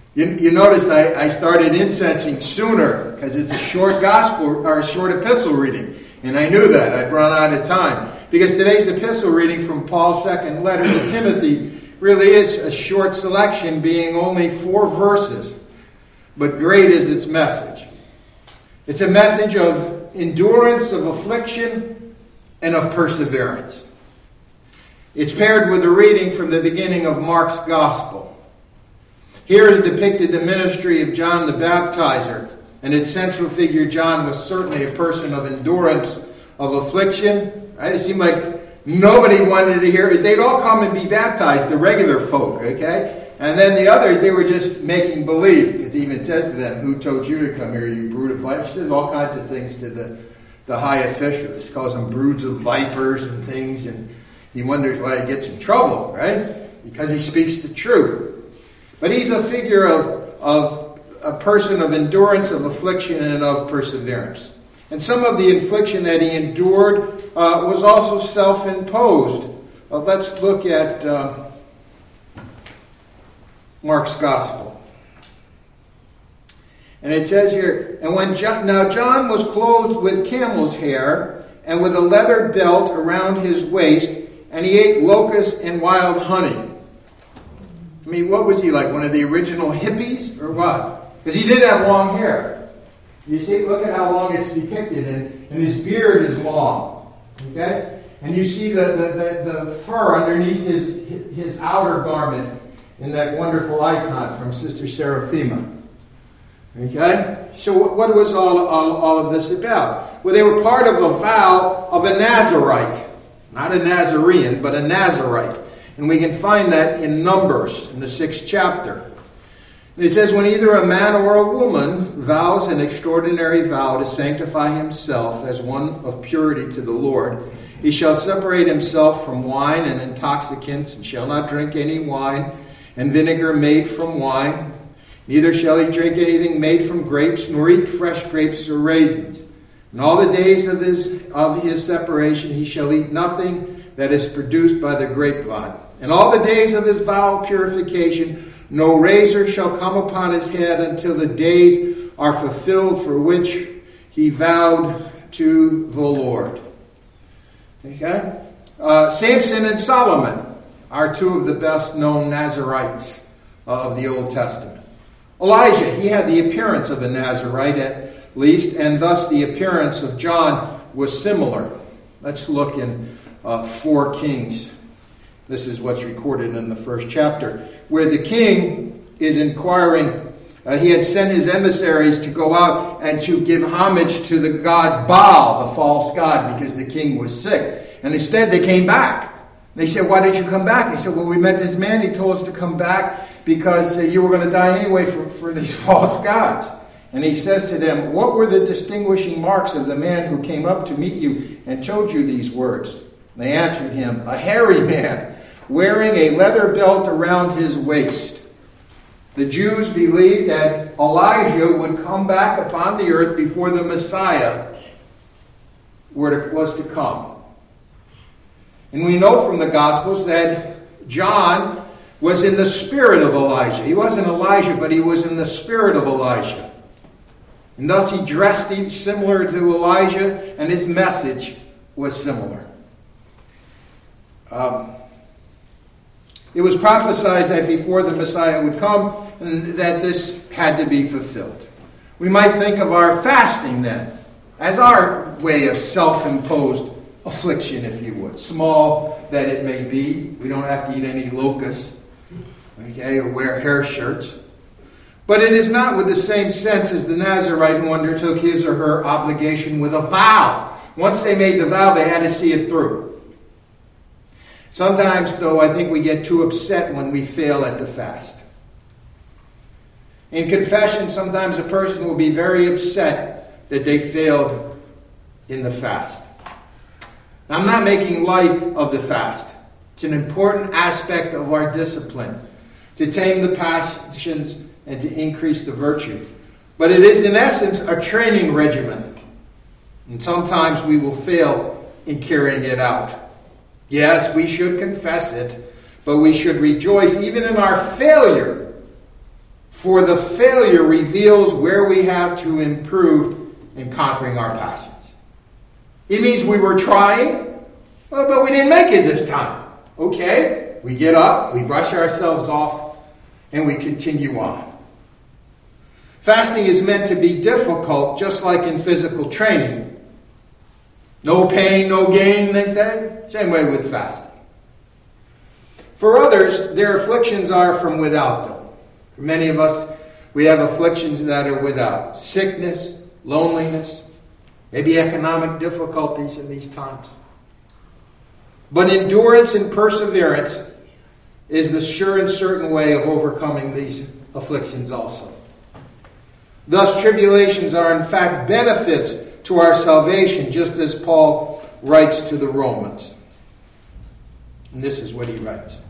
You noticed I started incensing sooner because it's a short gospel or a short epistle reading. And I knew that. I'd run out of time. Because today's epistle reading from Paul's second letter to Timothy really is a short selection, being only 4 verses. But great is its message. It's a message of endurance, of affliction, and of perseverance. It's paired with a reading from the beginning of Mark's Gospel. Here is depicted the ministry of John the Baptizer, and its central figure, John, was certainly a person of endurance, of affliction. Right? It seemed like nobody wanted to hear it. They'd all come and be baptized, the regular folk, okay? And then the others, they were just making believe, because he even says to them, "Who told you to come here, you brood of vipers?" He says all kinds of things to the high officials. He calls them broods of vipers and things, and he wonders why he gets in trouble, right? Because he speaks the truth. But he's a figure of a person of endurance, of affliction, and of perseverance. And some of the affliction that he endured was also self-imposed. Let's look at Mark's Gospel. And it says here, "And when John was clothed with camel's hair, and with a leather belt around his waist, and he ate locusts and wild honey." I mean, what was he like? One of the original hippies or what? Because he did have long hair. You see, look at how long it's depicted, and his beard is long. Okay? And you see the fur underneath his outer garment in that wonderful icon from Sister Seraphima. Okay? So what was all of this about? Well, they were part of a vow of a Nazarite. Not a Nazarene, but a Nazarite. And we can find that in Numbers, in the 6th chapter. And it says, "When either a man or a woman vows an extraordinary vow to sanctify himself as one of purity to the Lord, he shall separate himself from wine and intoxicants, and shall not drink any wine and vinegar made from wine. Neither shall he drink anything made from grapes, nor eat fresh grapes or raisins. In all the days of his separation he shall eat nothing that is produced by the grapevine. In all the days of his vow of purification, no razor shall come upon his head until the days are fulfilled for which he vowed to the Lord." Okay? Samson and Solomon are 2 of the best known Nazarites of the Old Testament. Elijah, he had the appearance of a Nazarite at least, and thus the appearance of John was similar. Let's look in 4 Kings. This is what's recorded in the 1st chapter, where the king is inquiring. He had sent his emissaries to go out and to give homage to the god Baal, the false god, because the king was sick. And instead they came back. They said, "Why did you come back?" They said, "Well, we met this man. He told us to come back because you were going to die anyway for these false gods." And he says to them, "What were the distinguishing marks of the man who came up to meet you and told you these words?" And they answered him, "A hairy man, wearing a leather belt around his waist." The Jews believed that Elijah would come back upon the earth before the Messiah was to come. And we know from the Gospels that John was in the spirit of Elijah. He wasn't Elijah, but he was in the spirit of Elijah. And thus he dressed similar to Elijah, and his message was similar. It was prophesied that before the Messiah would come, and that this had to be fulfilled. We might think of our fasting then as our way of self-imposed affliction, if you would. Small that it may be. We don't have to eat any locusts, okay, or wear hair shirts. But it is not with the same sense as the Nazarite who undertook his or her obligation with a vow. Once they made the vow, they had to see it through. Sometimes, though, I think we get too upset when we fail at the fast. In confession, sometimes a person will be very upset that they failed in the fast. Now, I'm not making light of the fast. It's an important aspect of our discipline to tame the passions and to increase the virtue. But it is, in essence, a training regimen. And sometimes we will fail in carrying it out. Yes, we should confess it, but we should rejoice even in our failure For the failure reveals where we have to improve in conquering our passions. It means we were trying, but we didn't make it this time. Okay, we get up, we brush ourselves off, and we continue on. Fasting is meant to be difficult, just like in physical training. No pain, no gain, they say. Same way with fasting. For others, their afflictions are from without, though. For many of us, we have afflictions that are without. Sickness, loneliness, maybe economic difficulties in these times. But endurance and perseverance is the sure and certain way of overcoming these afflictions also. Thus, tribulations are in fact benefits to our salvation, just as Paul writes to the Romans. And this is what he writes.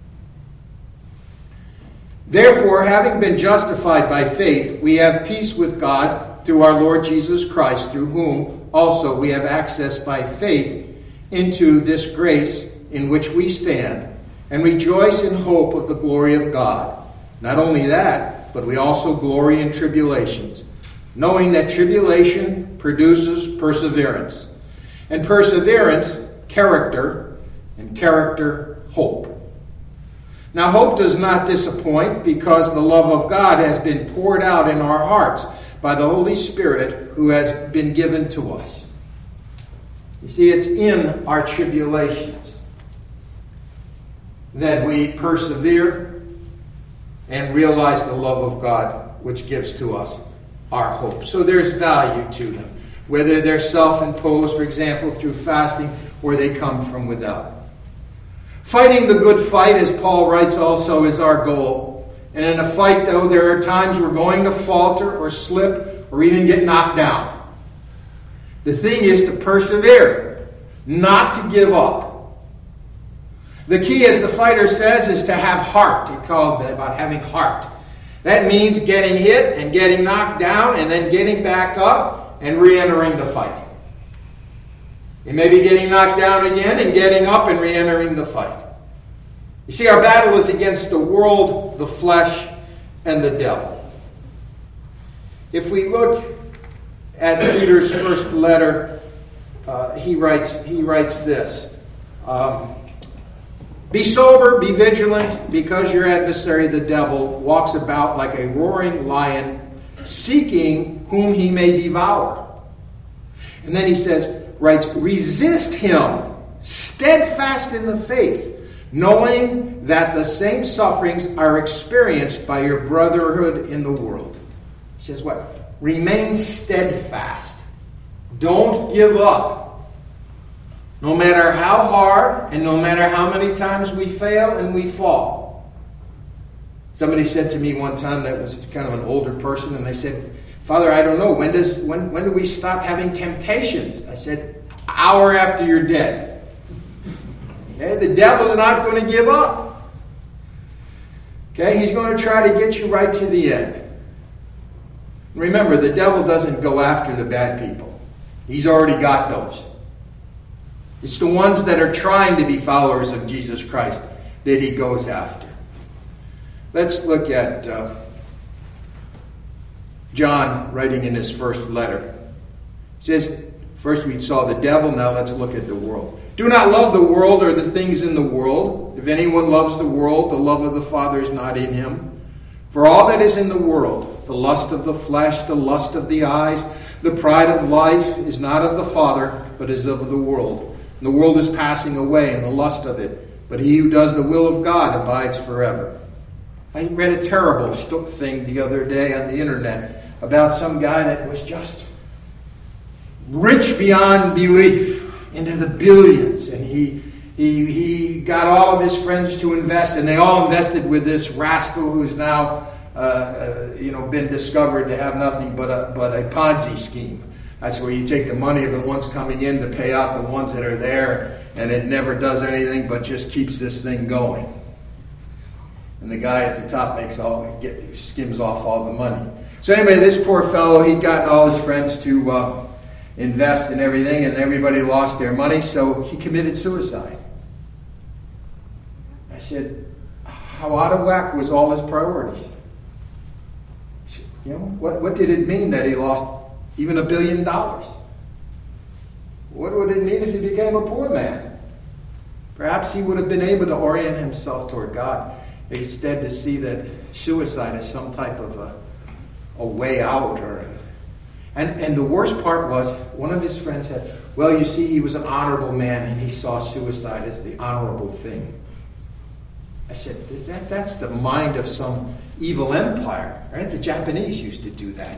Therefore, having been justified by faith, we have peace with God through our Lord Jesus Christ, through whom also we have access by faith into this grace in which we stand, and rejoice in hope of the glory of God. Not only that, but we also glory in tribulations, knowing that tribulation produces perseverance, and perseverance, character, and character, hope. Now, hope does not disappoint, because the love of God has been poured out in our hearts by the Holy Spirit who has been given to us. You see, it's in our tribulations that we persevere and realize the love of God, which gives to us our hope. So there's value to them, whether they're self-imposed, for example, through fasting, or they come from without. Fighting the good fight, as Paul writes also, is our goal. And in a fight, though, there are times we're going to falter or slip or even get knocked down. The thing is to persevere, not to give up. The key, as the fighter says, is to have heart. He called it about having heart. That means getting hit and getting knocked down and then getting back up and re-entering the fight. You may be getting knocked down again and getting up and re-entering the fight. You see, our battle is against the world, the flesh, and the devil. If we look at Peter's first letter, he writes this. Be sober, be vigilant, because your adversary, the devil, walks about like a roaring lion, seeking whom he may devour. And then he writes, resist him, steadfast in the faith, knowing that the same sufferings are experienced by your brotherhood in the world. He says what? Remain steadfast. Don't give up. No matter how hard and no matter how many times we fail and we fall. Somebody said to me one time, that was kind of an older person, and they said, Father, I don't know, when do we stop having temptations? I said, hour after you're dead. Okay, the devil's not going to give up. Okay, he's going to try to get you right to the end. Remember, the devil doesn't go after the bad people. He's already got those. It's the ones that are trying to be followers of Jesus Christ that he goes after. Let's look at John writing in his first letter. He says, first we saw the devil, now let's look at the world. Do not love the world or the things in the world. If anyone loves the world, the love of the Father is not in him. For all that is in the world, the lust of the flesh, the lust of the eyes, the pride of life, is not of the Father, but is of the world. And the world is passing away, and the lust of it. But he who does the will of God abides forever. I read a terrible thing the other day on the internet about some guy that was just rich beyond belief, into the billions, and he got all of his friends to invest, and they all invested with this rascal who's now been discovered to have nothing but a Ponzi scheme. That's where you take the money of the ones coming in to pay out the ones that are there, and it never does anything but just keeps this thing going. And the guy at the top skims off all the money. So anyway, this poor fellow, he'd gotten all his friends to invest in everything, and everybody lost their money, so he committed suicide. I said, how out of whack was all his priorities? What did it mean that he lost even $1 billion? What would it mean if he became a poor man? Perhaps he would have been able to orient himself toward God, instead to see that suicide is some type of a way out. And the worst part was, one of his friends said, well, you see, he was an honorable man and he saw suicide as the honorable thing. I said, that's the mind of some evil empire, right? The Japanese used to do that.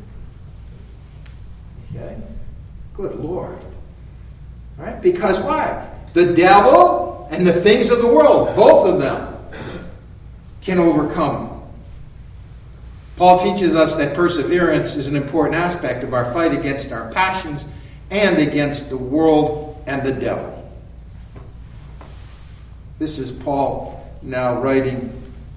Okay? Good Lord. Right? Because why? The devil and the things of the world, both of them, can overcome. Paul teaches us that perseverance is an important aspect of our fight against our passions and against the world and the devil. This is Paul now writing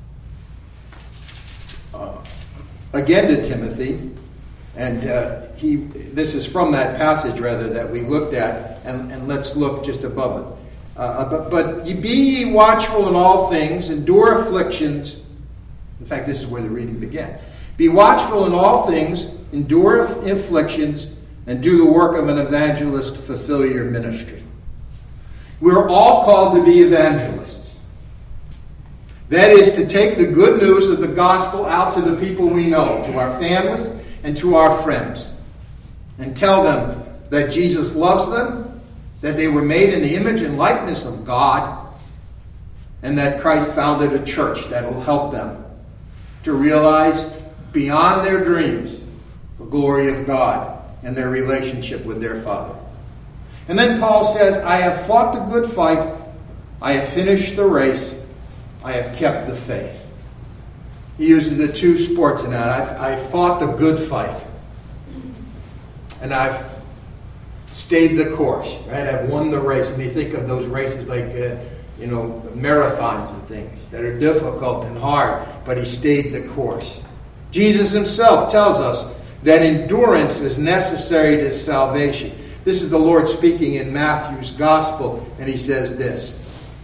again to Timothy, and this is from that passage rather that we looked at, and let's look just above it. But be ye watchful in all things, endure afflictions. In fact, this is where the reading began. Be watchful in all things, endure afflictions, and do the work of an evangelist, fulfill your ministry. We're all called to be evangelists. That is to take the good news of the gospel out to the people we know, to our families and to our friends, and tell them that Jesus loves them, that they were made in the image and likeness of God, and that Christ founded a church that will help them to realize beyond their dreams the glory of God and their relationship with their Father. And then Paul says, I have fought the good fight, I have finished the race, I have kept the faith. He uses the two sports in that. I've fought the good fight, and I've stayed the course, right? I've won the race. And you think of those races like, marathons and things that are difficult and hard, but he stayed the course. Jesus himself tells us that endurance is necessary to salvation. This is the Lord speaking in Matthew's gospel, and he says this,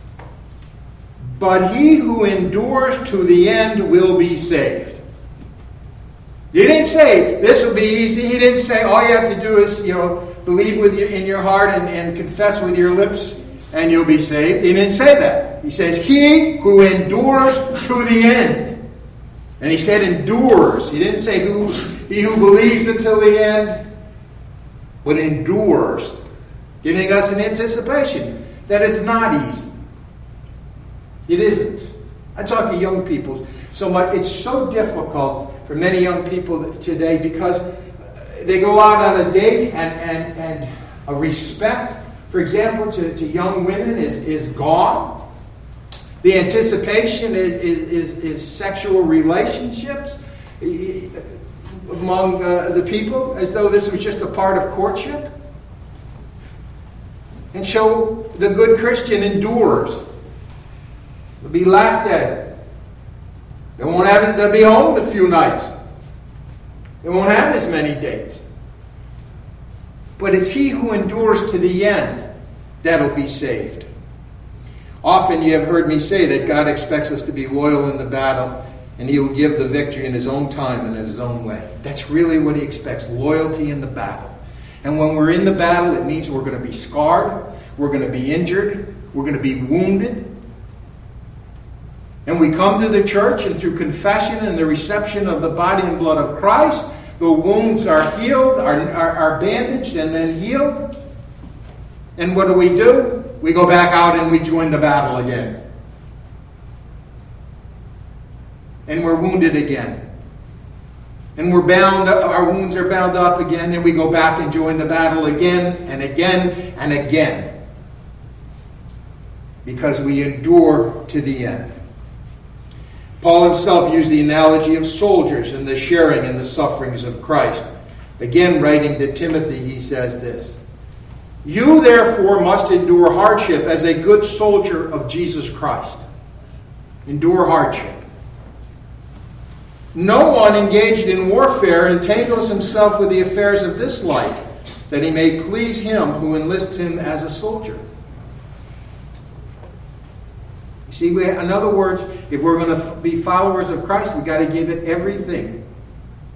but he who endures to the end will be saved. He didn't say this will be easy. He didn't say all you have to do is, believe in your heart and confess with your lips and you'll be saved. He didn't say that. He says, he who endures to the end. And he said endures. He didn't say he who believes until the end, but endures, giving us an anticipation that it's not easy. It isn't. I talk to young people so much. It's so difficult for many young people today because they go out on a date and a respect, for example, to young women is gone. The anticipation is sexual relationships among the people, as though this was just a part of courtship. And so the good Christian endures. They'll be laughed at. They won't have it. They'll be home a few nights. They won't have as many dates. But it's he who endures to the end that'll be saved. Often you have heard me say that God expects us to be loyal in the battle, and he will give the victory in his own time and in his own way. That's really what he expects, loyalty in the battle. And when we're in the battle, it means we're going to be scarred, we're going to be injured, we're going to be wounded. And we come to the church, and through confession and the reception of the body and blood of Christ, the wounds are healed, are bandaged and then healed. And what do? We go back out and we join the battle again. And we're wounded again. And we're bound, our wounds are bound up again, and we go back and join the battle again and again and again. Because we endure to the end. Paul himself used the analogy of soldiers and the sharing in the sufferings of Christ. Again, writing to Timothy, he says this, you therefore must endure hardship as a good soldier of Jesus Christ. Endure hardship. No one engaged in warfare entangles himself with the affairs of this life, that he may please him who enlists him as a soldier. See, in other words, if we're going to be followers of Christ, we've got to give it everything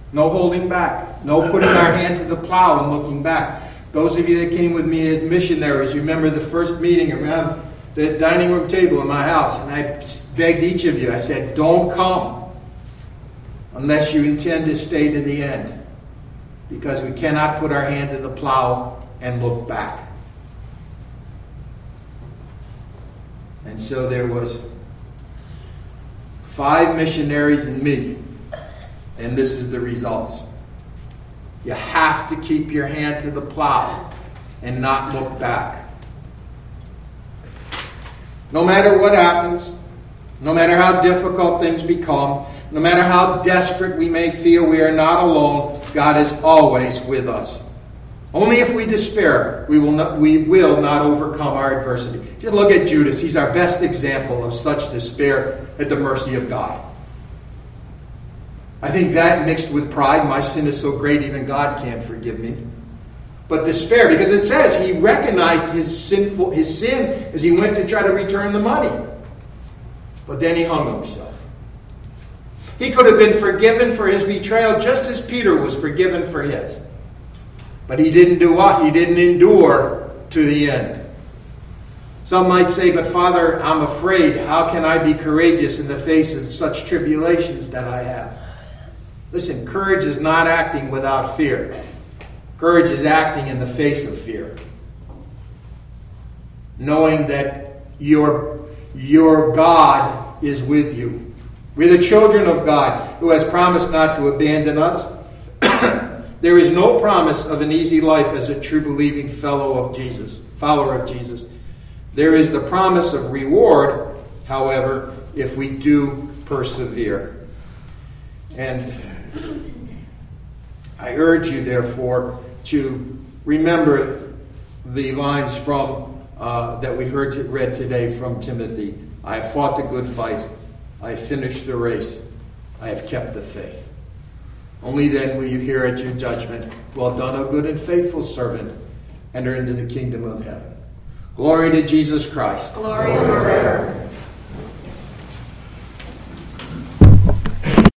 No holding back. No putting our hand to the plow and looking back. Those of you that came with me as missionaries, remember the first meeting around the dining room table in my house. And I begged each of you, I said, don't come unless you intend to stay to the end. Because we cannot put our hand to the plow and look back. And so there was 5 missionaries and me. And this is the results. You have to keep your hand to the plow and not look back. No matter what happens, no matter how difficult things become, no matter how desperate we may feel, we are not alone. God is always with us. Only if we despair, we will not overcome our adversity. Just look at Judas. He's our best example of such despair at the mercy of God. I think that mixed with pride, my sin is so great even God can't forgive me. But despair, because it says he recognized his sin as he went to try to return the money. But then he hung himself. He could have been forgiven for his betrayal just as Peter was forgiven for his. But he didn't do what? He didn't endure to the end. Some might say, but Father, I'm afraid. How can I be courageous in the face of such tribulations that I have? Listen, courage is not acting without fear. Courage is acting in the face of fear. Knowing that your God is with you. We're the children of God who has promised not to abandon us. There is no promise of an easy life as a true believing follower of Jesus. There is the promise of reward, however, if we do persevere. And I urge you, therefore, to remember the lines from that we read today from Timothy. I have fought the good fight. I have finished the race. I have kept the faith. Only then will you hear at your judgment, well done, O good and faithful servant, enter into the kingdom of heaven. Glory to Jesus Christ. Glory forever.